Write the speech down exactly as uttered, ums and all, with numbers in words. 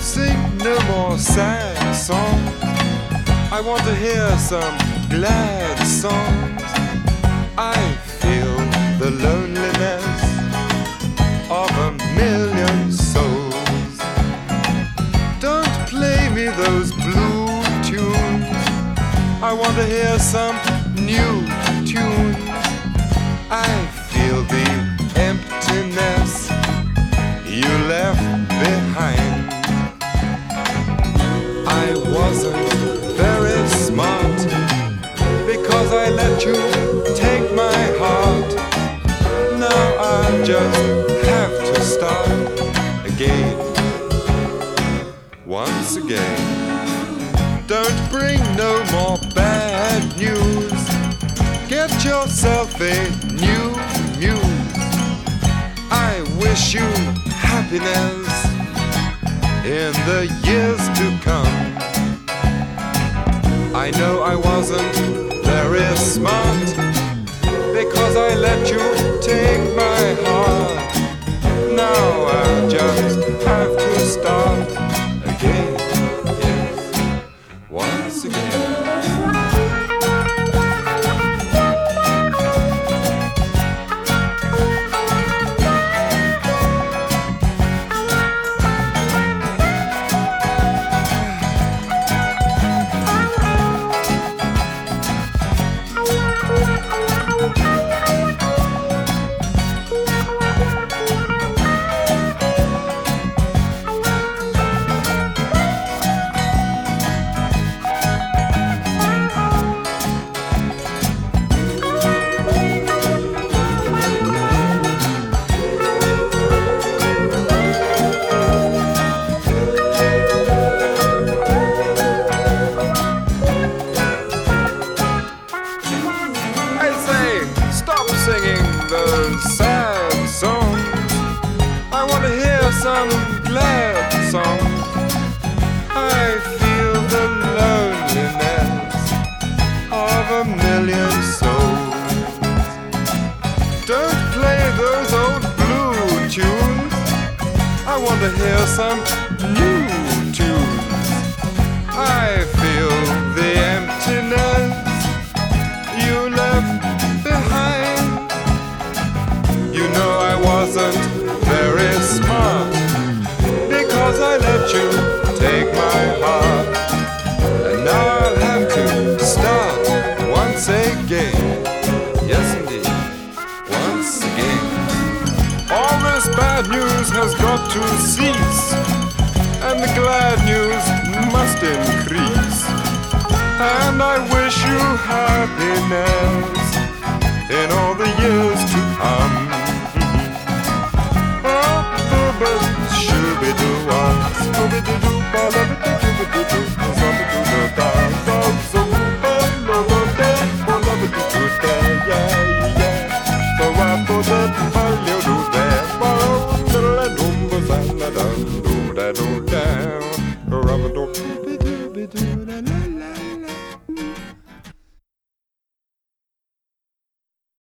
sing no more sad songs. I want to hear some glad songs. I feel the loneliness of a million souls. Don't play me those blue tunes. I want to hear some new tunes. I feel the emptiness you left behind. I wasn't very smart because I let you take my heart. Now I just have to start again, once again. Don't bring no more bad news. Get yourself a new muse. I wish you happiness in the years to come. I know I wasn't very smart because I let you take my heart. Now I just have to start again, yes, once again. Singing those sad songs. I want to hear some glad songs. I feel the loneliness of a million souls. Don't play those old blue tunes. I want to hear some new tunes. I feel the emptiness you left behind. You know I wasn't very smart because I let you take my heart. And now I'll have to start once again. Yes indeed, once again. All this bad news has got to cease, and the glad news must increase. And I wish you happiness in all the years to